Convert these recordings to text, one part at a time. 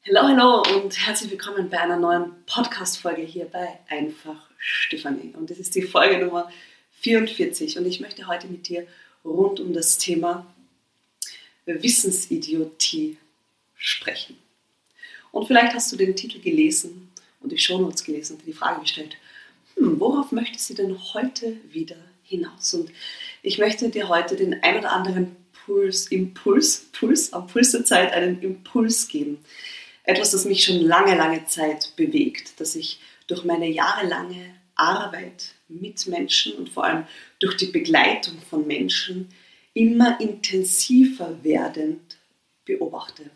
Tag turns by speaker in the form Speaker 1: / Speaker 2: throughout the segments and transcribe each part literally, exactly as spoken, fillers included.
Speaker 1: Hallo, hallo und herzlich willkommen bei einer neuen Podcast-Folge hier bei Einfach Stefanie. Und das ist die Folge Nummer vierundvierzig und ich möchte heute mit dir rund um das Thema Wissensidiotie sprechen. Und vielleicht hast du den Titel gelesen und die Shownotes gelesen und dir die Frage gestellt, hm, worauf möchte sie denn heute wieder hinaus? Und ich möchte dir heute den ein oder anderen Puls, Impuls, Puls, am Puls der Zeit einen Impuls geben. Etwas, das mich schon lange, lange Zeit bewegt, dass ich durch meine jahrelange Arbeit mit Menschen und vor allem durch die Begleitung von Menschen immer intensiver werdend beobachte.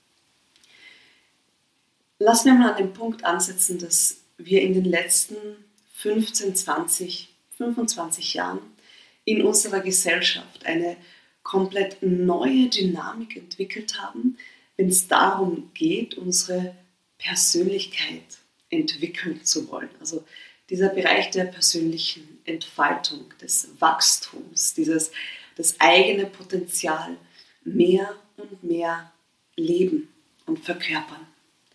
Speaker 1: Lass mir mal an den Punkt ansetzen, dass wir in den letzten fünfzehn, zwanzig, fünfundzwanzig Jahren in unserer Gesellschaft eine komplett neue Dynamik entwickelt haben, wenn es darum geht, unsere Persönlichkeit entwickeln zu wollen. Also dieser Bereich der persönlichen Entfaltung, des Wachstums, dieses, das eigene Potenzial mehr und mehr leben und verkörpern.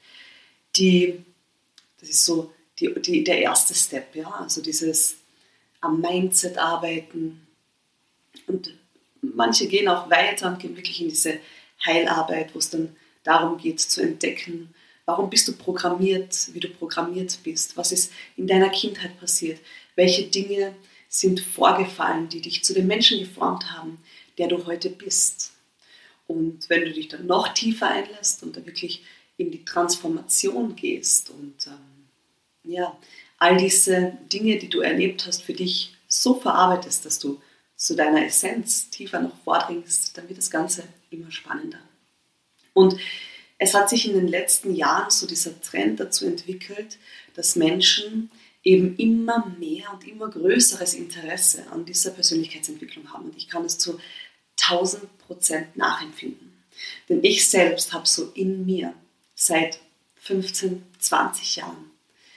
Speaker 1: Die, das ist so die, die, der erste Step, ja? Also dieses am Mindset arbeiten, und manche gehen auch weiter und gehen wirklich in diese Heilarbeit, wo es dann darum geht zu entdecken, warum bist du programmiert, wie du programmiert bist, was ist in deiner Kindheit passiert, welche Dinge sind vorgefallen, die dich zu dem Menschen geformt haben, der du heute bist. Und wenn du dich dann noch tiefer einlässt und da wirklich in die Transformation gehst und ähm, ja, all diese Dinge, die du erlebt hast, für dich so verarbeitest, dass du zu deiner Essenz tiefer noch vordringst, dann wird das Ganze immer spannender. Und es hat sich in den letzten Jahren so dieser Trend dazu entwickelt, dass Menschen eben immer mehr und immer größeres Interesse an dieser Persönlichkeitsentwicklung haben. Und ich kann es zu tausend Prozent nachempfinden. Denn ich selbst habe so in mir seit fünfzehn, zwanzig Jahren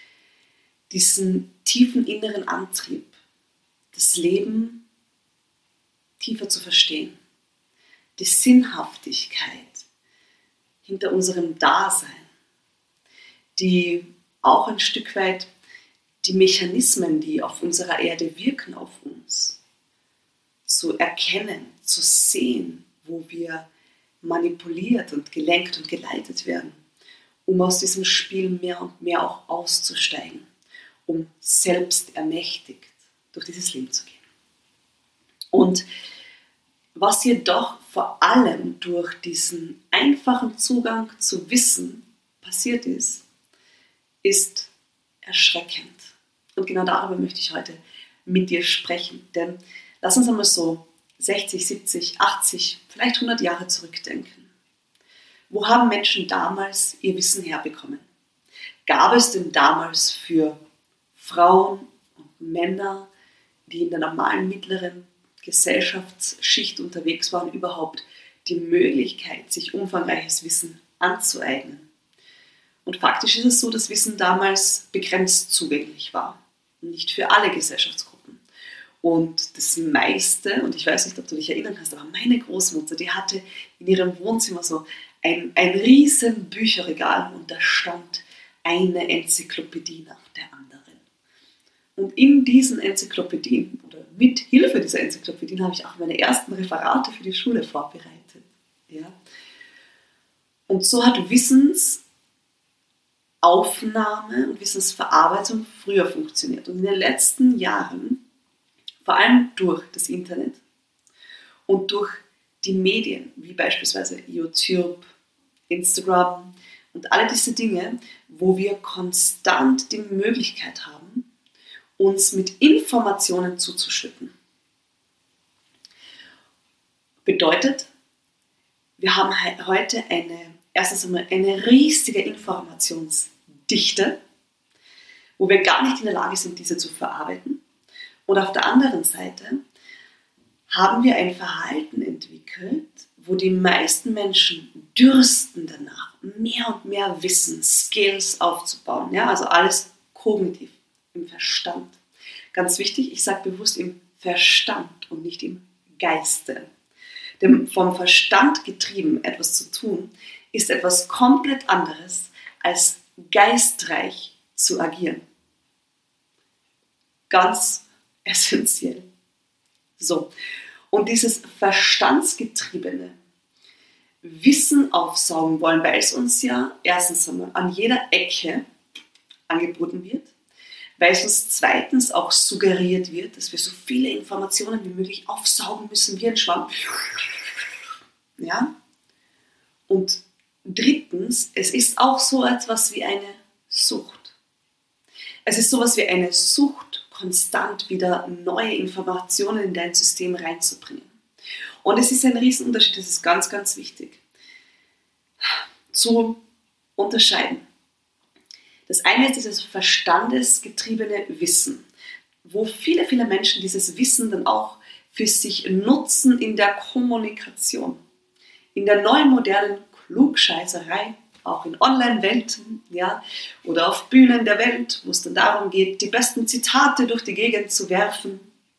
Speaker 1: diesen tiefen inneren Antrieb, das Leben tiefer zu verstehen, die Sinnhaftigkeit hinter unserem Dasein, die auch ein Stück weit die Mechanismen, die auf unserer Erde wirken auf uns, zu erkennen, zu sehen, wo wir manipuliert und gelenkt und geleitet werden, um aus diesem Spiel mehr und mehr auch auszusteigen, um selbst ermächtigt durch dieses Leben zu gehen. Und was jedoch vor allem durch diesen einfachen Zugang zu Wissen passiert ist, ist erschreckend. Und genau darüber möchte ich heute mit dir sprechen. Denn lass uns einmal so sechzig, siebzig, achtzig, vielleicht hundert Jahre zurückdenken. Wo haben Menschen damals ihr Wissen herbekommen? Gab es denn damals für Frauen und Männer, die in der normalen mittleren Gesellschaftsschicht unterwegs waren, überhaupt die Möglichkeit, sich umfangreiches Wissen anzueignen? Und faktisch ist es so, dass Wissen damals begrenzt zugänglich war, nicht für alle Gesellschaftsgruppen. Und das meiste, und ich weiß nicht, ob du dich erinnern kannst, aber meine Großmutter, die hatte in ihrem Wohnzimmer so ein, ein riesen Bücherregal und da stand eine Enzyklopädie nach der anderen. Und in diesen Enzyklopädien oder mit Hilfe dieser Enzyklopädien habe ich auch meine ersten Referate für die Schule vorbereitet. Ja? Und so hat Wissensaufnahme und Wissensverarbeitung früher funktioniert. Und in den letzten Jahren, vor allem durch das Internet und durch die Medien, wie beispielsweise YouTube, Instagram und alle diese Dinge, wo wir konstant die Möglichkeit haben, uns mit Informationen zuzuschütten. Bedeutet, wir haben heute eine, erstens einmal eine riesige Informationsdichte, wo wir gar nicht in der Lage sind, diese zu verarbeiten. Und auf der anderen Seite haben wir ein Verhalten entwickelt, wo die meisten Menschen dürsten danach, mehr und mehr Wissen, Skills aufzubauen. Ja, also alles kognitiv. Im Verstand. Ganz wichtig, ich sage bewusst im Verstand und nicht im Geiste. Denn vom Verstand getrieben etwas zu tun, ist etwas komplett anderes, als geistreich zu agieren. Ganz essentiell. So. Und dieses verstandsgetriebene Wissen aufsaugen wollen, weil es uns ja erstens einmal an jeder Ecke angeboten wird, weil es uns zweitens auch suggeriert wird, dass wir so viele Informationen wie möglich aufsaugen müssen wie ein Schwamm. Ja? Und drittens, es ist auch so etwas wie eine Sucht. Es ist sowas wie eine Sucht, konstant wieder neue Informationen in dein System reinzubringen. Und es ist ein Riesenunterschied, das ist ganz, ganz wichtig zu unterscheiden. Das eine ist dieses verstandesgetriebene Wissen, wo viele, viele Menschen dieses Wissen dann auch für sich nutzen in der Kommunikation, in der neuen modernen Klugscheißerei, auch in Online-Welten, ja, oder auf Bühnen der Welt, wo es dann darum geht, die besten Zitate durch die Gegend zu werfen.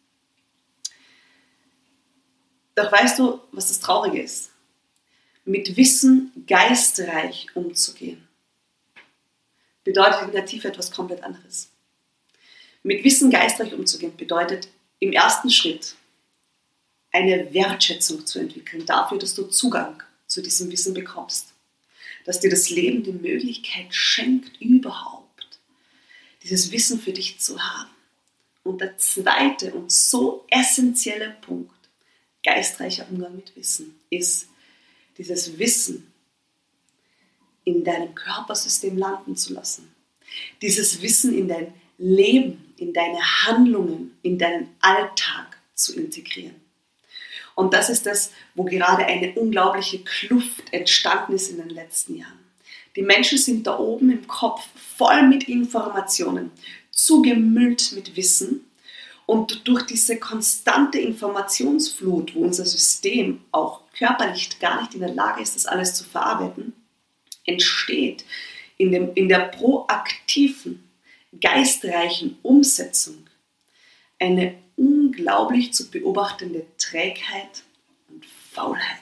Speaker 1: Doch weißt du, was das Traurige ist? Mit Wissen geistreich umzugehen, bedeutet in der Tiefe etwas komplett anderes. Mit Wissen geistreich umzugehen bedeutet im ersten Schritt eine Wertschätzung zu entwickeln dafür, dass du Zugang zu diesem Wissen bekommst. Dass dir das Leben die Möglichkeit schenkt, überhaupt dieses Wissen für dich zu haben. Und der zweite und so essentielle Punkt, geistreicher Umgang mit Wissen, ist dieses Wissen in deinem Körpersystem landen zu lassen. Dieses Wissen in dein Leben, in deine Handlungen, in deinen Alltag zu integrieren. Und das ist das, wo gerade eine unglaubliche Kluft entstanden ist in den letzten Jahren. Die Menschen sind da oben im Kopf voll mit Informationen, zugemüllt mit Wissen. Und durch diese konstante Informationsflut, wo unser System auch körperlich gar nicht in der Lage ist, das alles zu verarbeiten, entsteht in, dem, in der proaktiven, geistreichen Umsetzung eine unglaublich zu beobachtende Trägheit und Faulheit.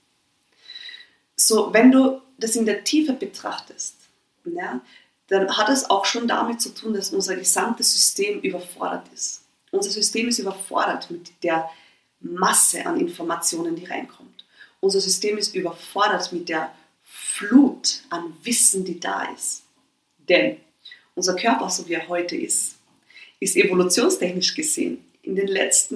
Speaker 1: So, wenn du das in der Tiefe betrachtest, ja, dann hat es auch schon damit zu tun, dass unser gesamtes System überfordert ist. Unser System ist überfordert mit der Masse an Informationen, die reinkommt. Unser System ist überfordert mit der Flut an Wissen, die da ist. Denn unser Körper, so wie er heute ist, ist evolutionstechnisch gesehen in den letzten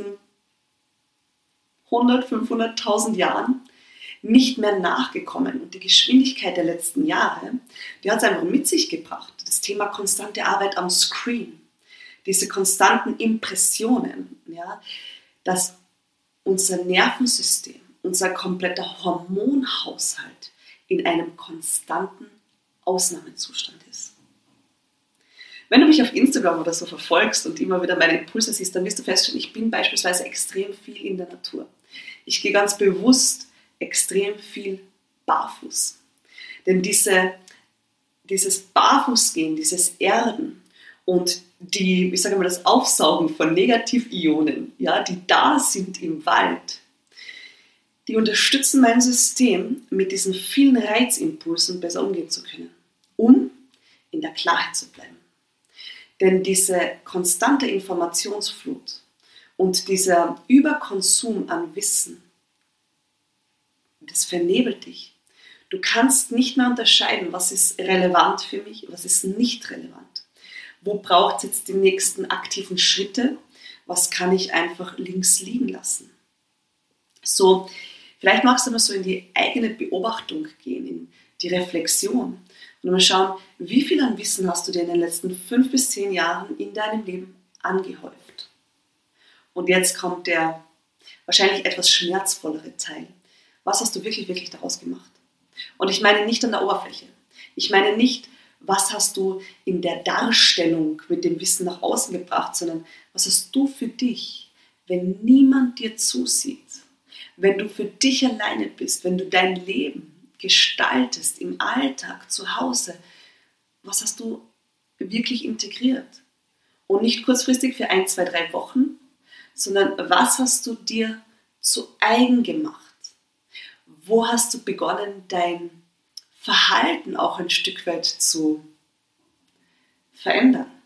Speaker 1: hundert, fünfhunderttausend Jahren nicht mehr nachgekommen. Und die Geschwindigkeit der letzten Jahre, die hat es einfach mit sich gebracht. Das Thema konstante Arbeit am Screen, diese konstanten Impressionen, ja, dass unser Nervensystem, unser kompletter Hormonhaushalt in einem konstanten Ausnahmezustand ist. Wenn du mich auf Instagram oder so verfolgst und immer wieder meine Impulse siehst, dann wirst du feststellen, ich bin beispielsweise extrem viel in der Natur. Ich gehe ganz bewusst extrem viel barfuß. Denn diese, dieses Barfußgehen, dieses Erden und die, ich sage mal, das Aufsaugen von Negativionen, ja, die da sind im Wald, die unterstützen mein System, mit diesen vielen Reizimpulsen besser umgehen zu können, um in der Klarheit zu bleiben. Denn diese konstante Informationsflut und dieser Überkonsum an Wissen, das vernebelt dich. Du kannst nicht mehr unterscheiden, was ist relevant für mich, was ist nicht relevant. Wo braucht es jetzt die nächsten aktiven Schritte? Was kann ich einfach links liegen lassen? So, vielleicht magst du mal so in die eigene Beobachtung gehen, in die Reflexion und mal schauen, wie viel an Wissen hast du dir in den letzten fünf bis zehn Jahren in deinem Leben angehäuft? Und jetzt kommt der wahrscheinlich etwas schmerzvollere Teil. Was hast du wirklich, wirklich daraus gemacht? Und ich meine nicht an der Oberfläche. Ich meine nicht, was hast du in der Darstellung mit dem Wissen nach außen gebracht, sondern was hast du für dich, wenn niemand dir zusieht, wenn du für dich alleine bist, wenn du dein Leben gestaltest im Alltag, zu Hause, was hast du wirklich integriert? Und nicht kurzfristig für ein, zwei, drei Wochen, sondern was hast du dir zu eigen gemacht? Wo hast du begonnen, dein Verhalten auch ein Stück weit zu verändern.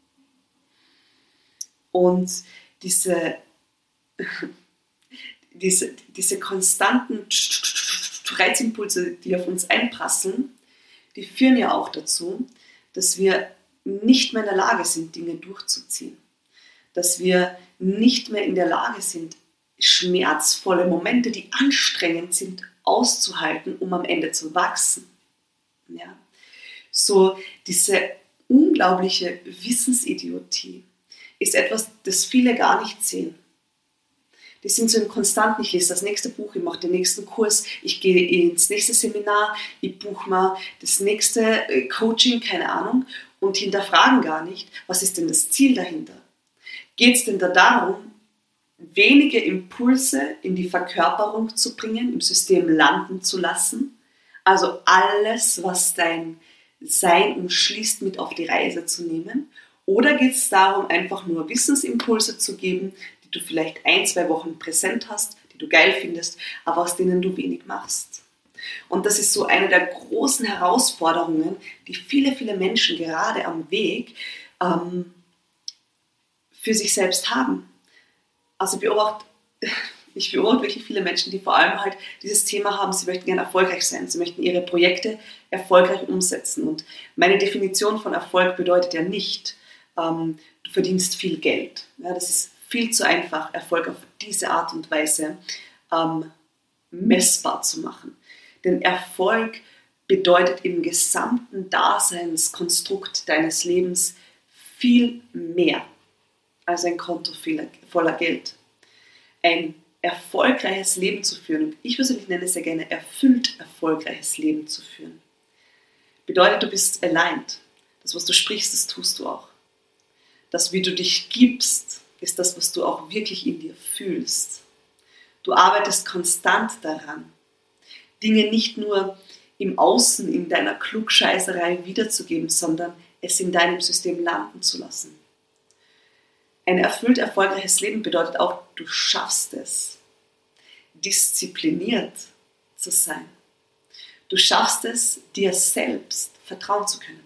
Speaker 1: Und diese, diese, diese konstanten Reizimpulse, die auf uns einprasseln, die führen ja auch dazu, dass wir nicht mehr in der Lage sind, Dinge durchzuziehen. Dass wir nicht mehr in der Lage sind, schmerzvolle Momente, die anstrengend sind, auszuhalten, um am Ende zu wachsen. Ja? So diese unglaubliche Wissensidiotie ist etwas, das viele gar nicht sehen. Die sind so im Konstanten, ich lese das nächste Buch, ich mache den nächsten Kurs, ich gehe ins nächste Seminar, ich buche mal das nächste Coaching, keine Ahnung, und hinterfragen gar nicht, was ist denn das Ziel dahinter? Geht es denn da darum, wenige Impulse in die Verkörperung zu bringen, im System landen zu lassen? Also alles, was dein Sein umschließt, mit auf die Reise zu nehmen? Oder geht es darum, einfach nur Wissensimpulse zu geben, die du vielleicht ein, zwei Wochen präsent hast, die du geil findest, aber aus denen du wenig machst? Und das ist so eine der großen Herausforderungen, die viele, viele Menschen gerade am Weg ähm, für sich selbst haben. Also beobachte, ich beobachte wirklich viele Menschen, die vor allem halt dieses Thema haben, sie möchten gerne erfolgreich sein, sie möchten ihre Projekte erfolgreich umsetzen. Und meine Definition von Erfolg bedeutet ja nicht, ähm, du verdienst viel Geld. Ja, das ist viel zu einfach, Erfolg auf diese Art und Weise ähm, messbar zu machen. Denn Erfolg bedeutet im gesamten Daseinskonstrukt deines Lebens viel mehr als ein Konto voller Geld. Ein erfolgreiches Leben zu führen, und ich persönlich nenne es sehr gerne erfüllt erfolgreiches Leben zu führen, bedeutet, du bist aligned. Das, was du sprichst, das tust du auch. Das, wie du dich gibst, ist das, was du auch wirklich in dir fühlst. Du arbeitest konstant daran, Dinge nicht nur im Außen, in deiner Klugscheißerei wiederzugeben, sondern es in deinem System landen zu lassen. Ein erfüllt erfolgreiches Leben bedeutet auch, du schaffst es, diszipliniert zu sein. Du schaffst es, dir selbst vertrauen zu können.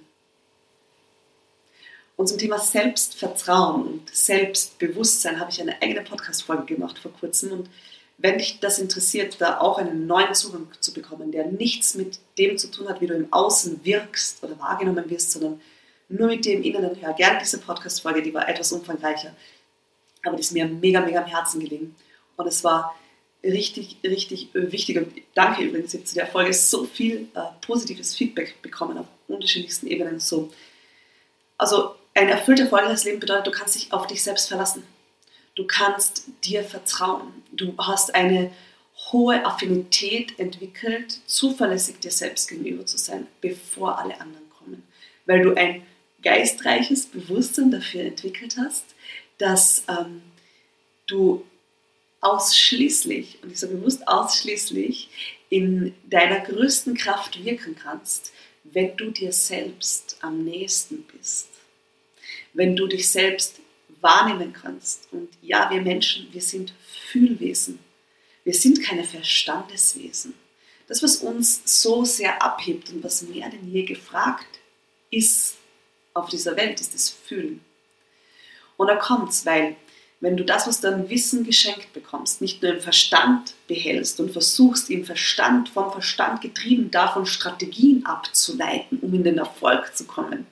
Speaker 1: Und zum Thema Selbstvertrauen und Selbstbewusstsein habe ich eine eigene Podcast-Folge gemacht vor kurzem. Und wenn dich das interessiert, da auch einen neuen Zugang zu bekommen, der nichts mit dem zu tun hat, wie du im Außen wirkst oder wahrgenommen wirst, sondern nur mit dir im Inneren, hör gerne diese Podcast-Folge, die war etwas umfangreicher, aber die ist mir mega, mega am Herzen gelegen. Und es war richtig, richtig wichtig. Und danke übrigens, ich habe zu der Folge so viel äh, positives Feedback bekommen auf unterschiedlichsten Ebenen. So. Also ein erfüllt erfolgreiches Leben bedeutet, du kannst dich auf dich selbst verlassen. Du kannst dir vertrauen. Du hast eine hohe Affinität entwickelt, zuverlässig dir selbst gegenüber zu sein, bevor alle anderen kommen. Weil du ein geistreiches Bewusstsein dafür entwickelt hast, dass ähm, du ausschließlich, und ich sage bewusst ausschließlich, in deiner größten Kraft wirken kannst, wenn du dir selbst am nächsten bist. Wenn du dich selbst wahrnehmen kannst. Und ja, wir Menschen, wir sind Fühlwesen. Wir sind keine Verstandeswesen. Das, was uns so sehr abhebt und was mehr denn je gefragt ist auf dieser Welt, ist das Fühlen. Und da kommt's, weil wenn du das, was du an Wissen geschenkt bekommst, nicht nur im Verstand behältst und versuchst, im Verstand, vom Verstand getrieben, davon Strategien abzuleiten, um in den Erfolg zu kommen,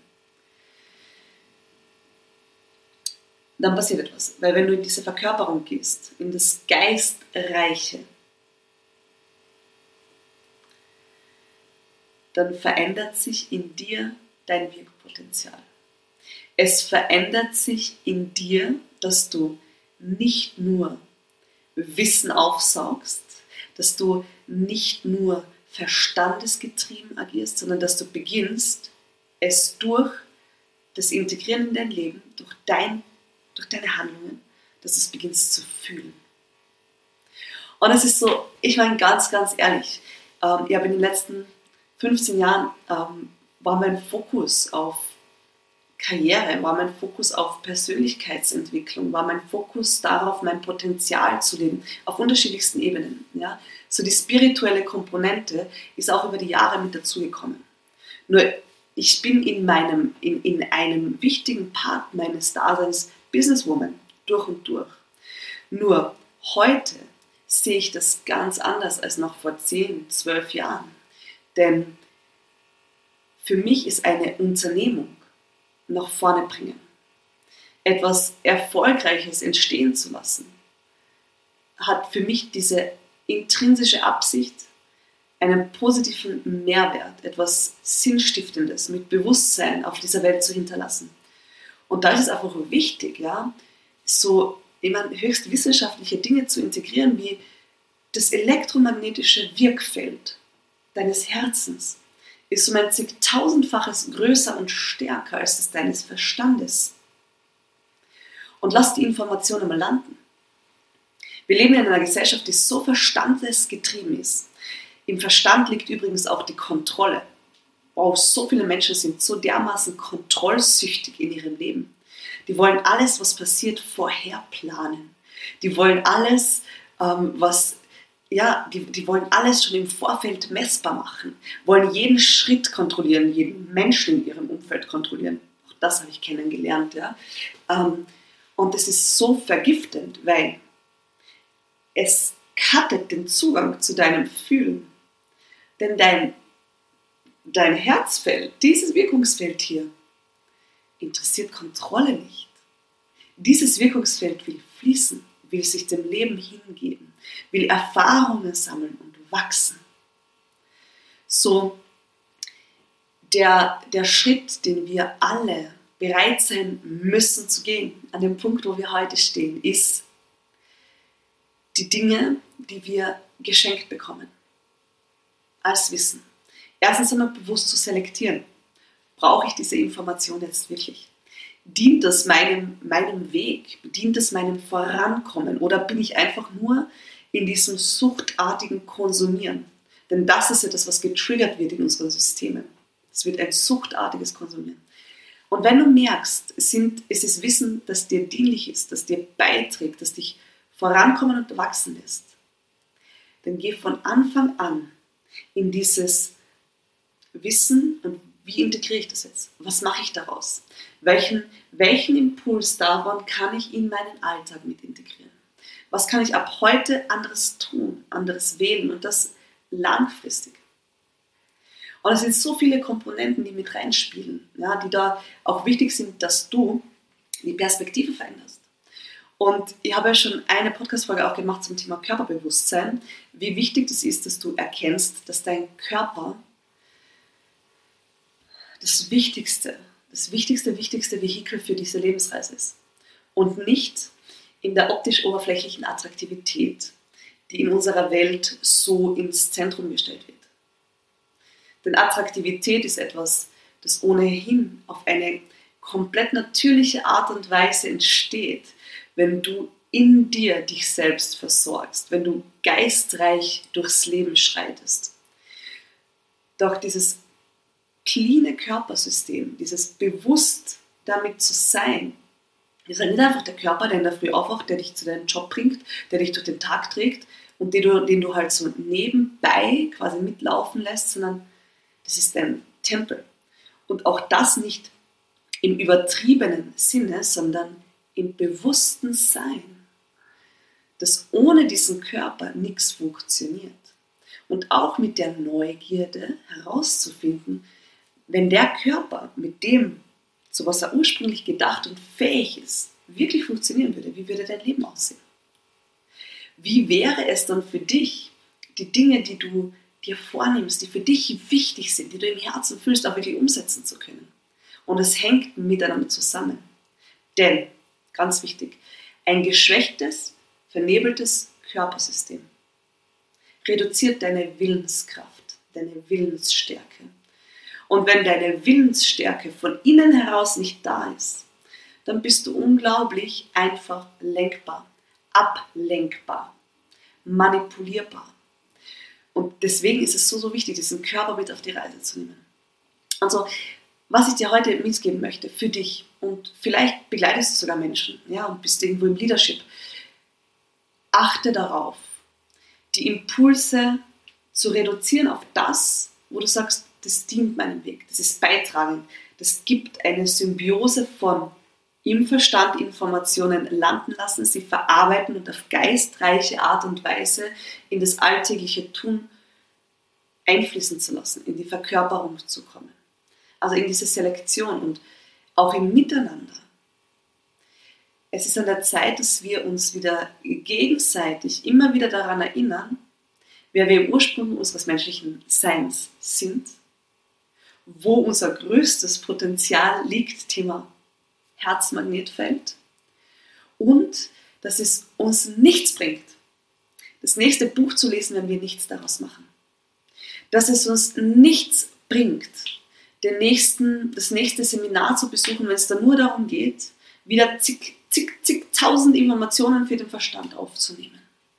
Speaker 1: dann passiert etwas. Weil wenn du in diese Verkörperung gehst, in das Geistreiche, dann verändert sich in dir dein Wirkpotenzial. Es verändert sich in dir, dass du nicht nur Wissen aufsaugst, dass du nicht nur verstandesgetrieben agierst, sondern dass du beginnst, es durch das Integrieren in dein Leben, durch, dein, durch deine Handlungen, dass du es beginnst zu fühlen. Und es ist so, ich meine ganz, ganz ehrlich, ähm, ich habe in den letzten fünfzehn Jahren ähm, war mein Fokus auf Karriere, war mein Fokus auf Persönlichkeitsentwicklung, war mein Fokus darauf, mein Potenzial zu leben, auf unterschiedlichsten Ebenen. Ja? So die spirituelle Komponente ist auch über die Jahre mit dazugekommen. Nur ich bin in, meinem, in, in einem wichtigen Part meines Daseins Businesswoman durch und durch. Nur heute sehe ich das ganz anders als noch vor zehn, zwölf Jahren. Denn für mich ist eine Unternehmung nach vorne bringen, etwas Erfolgreiches entstehen zu lassen, hat für mich diese intrinsische Absicht, einen positiven Mehrwert, etwas Sinnstiftendes mit Bewusstsein auf dieser Welt zu hinterlassen. Und da ist es einfach wichtig, ja, so ich meine, höchst wissenschaftliche Dinge zu integrieren, wie das elektromagnetische Wirkfeld deines Herzens ist um ein zigtausendfaches größer und stärker als das deines Verstandes. Und lass die Informationen mal landen. Wir leben in einer Gesellschaft, die so verstandesgetrieben ist. Im Verstand liegt übrigens auch die Kontrolle. Wow, so viele Menschen sind so dermaßen kontrollsüchtig in ihrem Leben. Die wollen alles, was passiert, vorher planen. Die wollen alles, ähm, was, ja, die, die wollen alles schon im Vorfeld messbar machen. Wollen jeden Schritt kontrollieren, jeden Menschen in ihrem Umfeld kontrollieren. Auch das habe ich kennengelernt, ja. Ähm, und es ist so vergiftend, weil es cuttet den Zugang zu deinem Fühlen. Denn dein, dein Herzfeld, dieses Wirkungsfeld hier, interessiert Kontrolle nicht. Dieses Wirkungsfeld will fließen, will sich dem Leben hingeben, will Erfahrungen sammeln und wachsen. So der, der Schritt, den wir alle bereit sein müssen zu gehen, an dem Punkt, wo wir heute stehen, ist die Dinge, die wir geschenkt bekommen, als Wissen. Erstens einmal bewusst zu selektieren. Brauche ich diese Information jetzt wirklich? Dient das meinem, meinem Weg? Dient das meinem Vorankommen? Oder bin ich einfach nur in diesem suchtartigen Konsumieren? Denn das ist ja das, was getriggert wird in unseren Systemen. Es wird ein suchtartiges Konsumieren. Und wenn du merkst, es, sind, es ist Wissen, das dir dienlich ist, das dir beiträgt, das dich vorankommen und wachsen lässt, dann geh von Anfang an in dieses Wissen und wie integriere ich das jetzt? Was mache ich daraus? Welchen, welchen Impuls davon kann ich in meinen Alltag mit integrieren? Was kann ich ab heute anderes tun, anderes wählen und das langfristig? Und es sind so viele Komponenten, die mit reinspielen, ja, die da auch wichtig sind, dass du die Perspektive veränderst. Und ich habe ja schon eine Podcast-Folge auch gemacht zum Thema Körperbewusstsein, wie wichtig das ist, dass du erkennst, dass dein Körper das wichtigste, das wichtigste, wichtigste Vehikel für diese Lebensreise ist. Und nicht in der optisch-oberflächlichen Attraktivität, die in unserer Welt so ins Zentrum gestellt wird. Denn Attraktivität ist etwas, das ohnehin auf eine komplett natürliche Art und Weise entsteht, wenn du in dir dich selbst versorgst, wenn du geistreich durchs Leben schreitest. Doch dieses cleane Körpersystem, dieses bewusst damit zu sein, ist halt nicht einfach der Körper, der in der Früh aufwacht, der dich zu deinem Job bringt, der dich durch den Tag trägt und den du, den du halt so nebenbei quasi mitlaufen lässt, sondern das ist dein Tempel. Und auch das nicht im übertriebenen Sinne, sondern im bewussten Sein, dass ohne diesen Körper nichts funktioniert. Und auch mit der Neugierde herauszufinden, wenn der Körper mit dem, zu was er ursprünglich gedacht und fähig ist, wirklich funktionieren würde, wie würde dein Leben aussehen? Wie wäre es dann für dich, die Dinge, die du dir vornimmst, die für dich wichtig sind, die du im Herzen fühlst, auch wirklich umsetzen zu können? Und es hängt miteinander zusammen. Denn, ganz wichtig, ein geschwächtes, vernebeltes Körpersystem reduziert deine Willenskraft, deine Willensstärke. Und wenn deine Willensstärke von innen heraus nicht da ist, dann bist du unglaublich einfach lenkbar, ablenkbar, manipulierbar. Und deswegen ist es so, so wichtig, diesen Körper mit auf die Reise zu nehmen. Also, was ich dir heute mitgeben möchte für dich, und vielleicht begleitest du sogar Menschen, ja, und bist irgendwo im Leadership, achte darauf, die Impulse zu reduzieren auf das, wo du sagst, das dient meinem Weg, das ist beitragend, das gibt eine Symbiose von im Verstand Informationen landen lassen, sie verarbeiten und auf geistreiche Art und Weise in das alltägliche Tun einfließen zu lassen, in die Verkörperung zu kommen. Also in diese Selektion und auch im Miteinander. Es ist an der Zeit, dass wir uns wieder gegenseitig immer wieder daran erinnern, wer wir im Ursprung unseres menschlichen Seins sind, wo unser größtes Potenzial liegt, Thema Herzmagnetfeld, und dass es uns nichts bringt, das nächste Buch zu lesen, wenn wir nichts daraus machen. Dass es uns nichts bringt, den nächsten, das nächste Seminar zu besuchen, wenn es dann nur darum geht, wieder zig, zig, zigtausend Informationen für den Verstand aufzunehmen.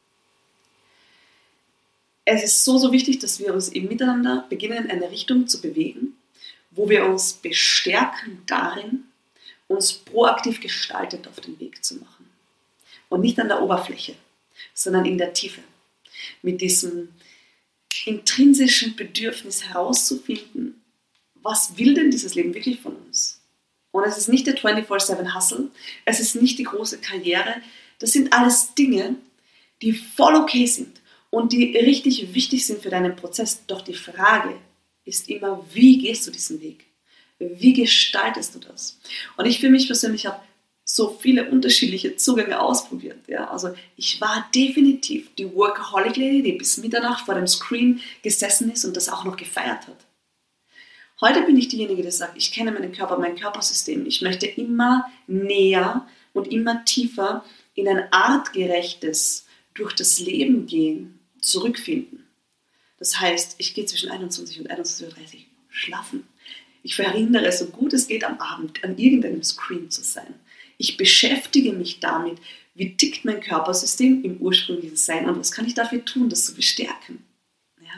Speaker 1: Es ist so, so wichtig, dass wir uns im Miteinander beginnen, in eine Richtung zu bewegen, wo wir uns bestärken darin, uns proaktiv gestaltet auf den Weg zu machen. Und nicht an der Oberfläche, sondern in der Tiefe. Mit diesem intrinsischen Bedürfnis herauszufinden, was will denn dieses Leben wirklich von uns? Und es ist nicht der vierundzwanzig sieben Hustle, es ist nicht die große Karriere, das sind alles Dinge, die voll okay sind und die richtig wichtig sind für deinen Prozess. Doch die Frage ist immer, wie gehst du diesen Weg? Wie gestaltest du das? Und ich für mich persönlich habe so viele unterschiedliche Zugänge ausprobiert. Ja? Also ich war definitiv die Workaholic Lady, die bis Mitternacht vor dem Screen gesessen ist und das auch noch gefeiert hat. Heute bin ich diejenige, die sagt, ich kenne meinen Körper, mein Körpersystem. Ich möchte immer näher und immer tiefer in ein artgerechtes durch das Leben gehen, zurückfinden. Das heißt, ich gehe zwischen einundzwanzig und einundzwanzig Uhr dreißig schlafen. Ich verhindere, so gut es geht, am Abend an irgendeinem Screen zu sein. Ich beschäftige mich damit, wie tickt mein Körpersystem im ursprünglichen Sein und was kann ich dafür tun, das zu bestärken. Ja.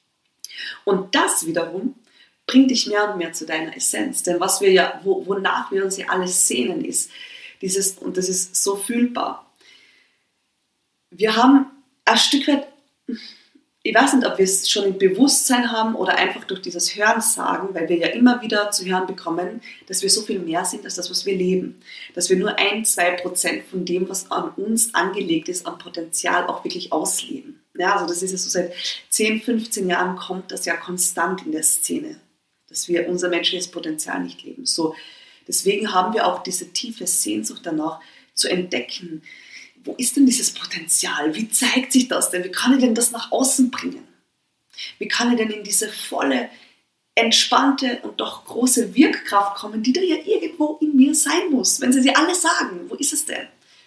Speaker 1: Und das wiederum bringt dich mehr und mehr zu deiner Essenz. Denn was wir ja, wo, wonach wir uns ja alles sehnen, ist dieses, und das ist so fühlbar. Wir haben ein Stück weit, ich weiß nicht, ob wir es schon im Bewusstsein haben oder einfach durch dieses Hören sagen, weil wir ja immer wieder zu hören bekommen, dass wir so viel mehr sind als das, was wir leben. Dass wir nur ein, zwei Prozent von dem, was an uns angelegt ist, an Potenzial auch wirklich ausleben. Ja, also das ist ja so seit zehn, fünfzehn Jahren kommt das ja konstant in der Szene, dass wir unser menschliches Potenzial nicht leben. So, deswegen haben wir auch diese tiefe Sehnsucht danach zu entdecken, wo ist denn dieses Potenzial? Wie zeigt sich das denn? Wie kann ich denn das nach außen bringen? Wie kann ich denn in diese volle, entspannte und doch große Wirkkraft kommen, die da ja irgendwo in mir sein muss? Wenn sie sie alle sagen, wo ist es denn?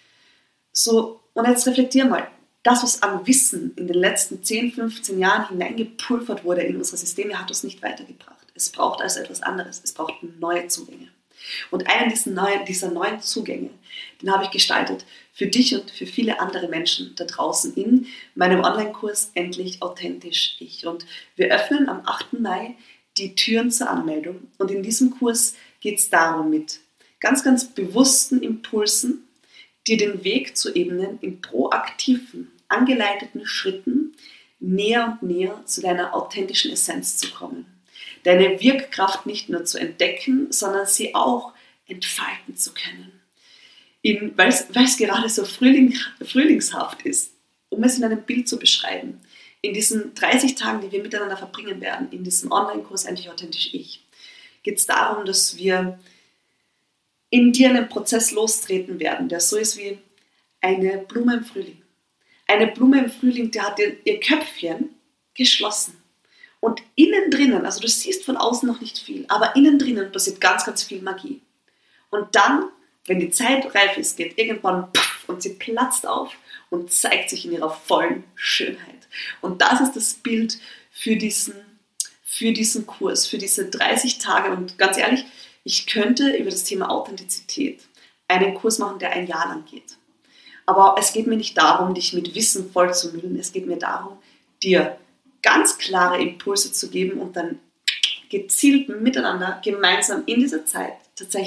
Speaker 1: So, und jetzt reflektier mal. Das, was an Wissen in den letzten zehn, fünfzehn Jahren hineingepulvert wurde in unsere Systeme, hat uns nicht weitergebracht. Es braucht also etwas anderes. Es braucht neue Zugänge. Und einen dieser neuen, dieser neuen Zugänge, den habe ich gestaltet für dich und für viele andere Menschen da draußen in meinem Online-Kurs Endlich Authentisch Ich. Und wir öffnen am achten Mai die Türen zur Anmeldung. Und in diesem Kurs geht es darum, mit ganz, ganz bewussten Impulsen dir den Weg zu ebnen, in proaktiven, angeleiteten Schritten näher und näher zu deiner authentischen Essenz zu kommen. Deine Wirkkraft nicht nur zu entdecken, sondern sie auch entfalten zu können. Weil es gerade so Frühling, frühlingshaft ist, um es in einem Bild zu beschreiben. In diesen dreißig Tagen, die wir miteinander verbringen werden, in diesem Online-Kurs Endlich Authentisch Ich, geht es darum, dass wir in dir einen Prozess lostreten werden, der so ist wie eine Blume im Frühling. Eine Blume im Frühling, die hat ihr, ihr Köpfchen geschlossen. Und innen drinnen, also du siehst von außen noch nicht viel, aber innen drinnen passiert ganz, ganz viel Magie. Und dann, wenn die Zeit reif ist, geht irgendwann puff, und sie platzt auf und zeigt sich in ihrer vollen Schönheit. Und das ist das Bild für diesen, für diesen Kurs, für diese dreißig Tage. Und ganz ehrlich, ich könnte über das Thema Authentizität einen Kurs machen, der ein Jahr lang geht. Aber es geht mir nicht darum, dich mit Wissen vollzumüllen. Es geht mir darum, dir ganz klare Impulse zu geben und dann gezielt miteinander gemeinsam in dieser Zeit tatsächlich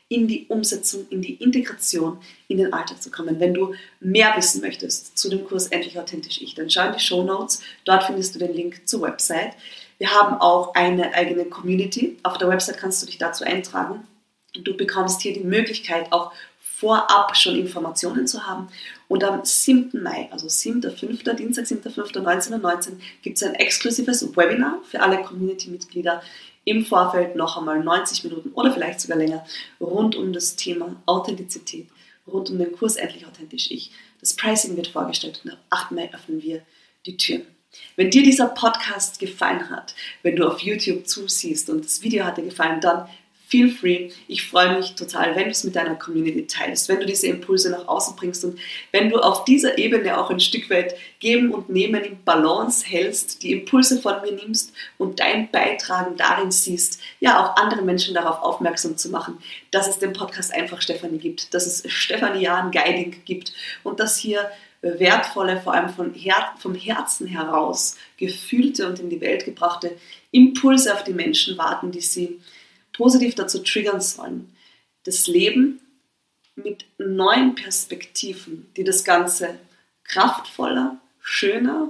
Speaker 1: in die Umsetzung, in die Integration, in den Alltag zu kommen. Wenn du mehr wissen möchtest zu dem Kurs Endlich Authentisch Ich, dann schau in die Shownotes, dort findest du den Link zur Website. Wir haben auch eine eigene Community, auf der Website kannst du dich dazu eintragen und du bekommst hier die Möglichkeit, auch vorab schon Informationen zu haben. Und am siebten Mai, also siebter fünfter Dienstag, siebter fünfter neunzehn Uhr neunzehn, gibt es ein exklusives Webinar für alle Community-Mitglieder im Vorfeld noch einmal neunzig Minuten oder vielleicht sogar länger rund um das Thema Authentizität, rund um den Kurs Endlich Authentisch Ich. Das Pricing wird vorgestellt und am achten Mai öffnen wir die Türen. Wenn dir dieser Podcast gefallen hat, wenn du auf YouTube zusiehst und das Video hat dir gefallen, dann feel free. Ich freue mich total, wenn du es mit deiner Community teilst, wenn du diese Impulse nach außen bringst und wenn du auf dieser Ebene auch ein Stück weit Geben und Nehmen in Balance hältst, die Impulse von mir nimmst und dein Beitragen darin siehst, ja auch andere Menschen darauf aufmerksam zu machen, dass es den Podcast Einfach Stefanie gibt, dass es Stefanie Jahn Guiding gibt und dass hier wertvolle, vor allem von Her- vom Herzen heraus gefühlte und in die Welt gebrachte Impulse auf die Menschen warten, die sie positiv dazu triggern sollen, das Leben mit neuen Perspektiven, die das Ganze kraftvoller, schöner,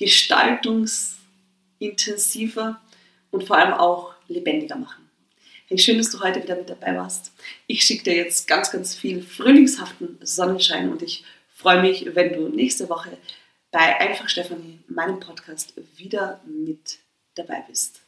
Speaker 1: gestaltungsintensiver und vor allem auch lebendiger machen. Hey, schön, dass du heute wieder mit dabei warst. Ich schicke dir jetzt ganz, ganz viel frühlingshaften Sonnenschein und ich freue mich, wenn du nächste Woche bei Einfach Stefanie, meinem Podcast, wieder mit dabei bist.